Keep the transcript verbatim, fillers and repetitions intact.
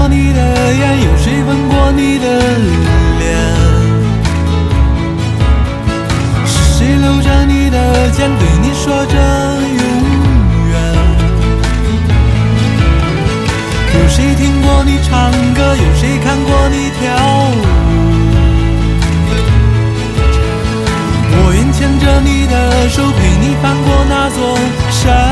到你的眼，有谁吻过你的脸？是谁搂着你的肩，对你说着永远？有谁听过你唱歌，有谁看过你跳舞？我愿牵着你的手，陪你翻过那座山。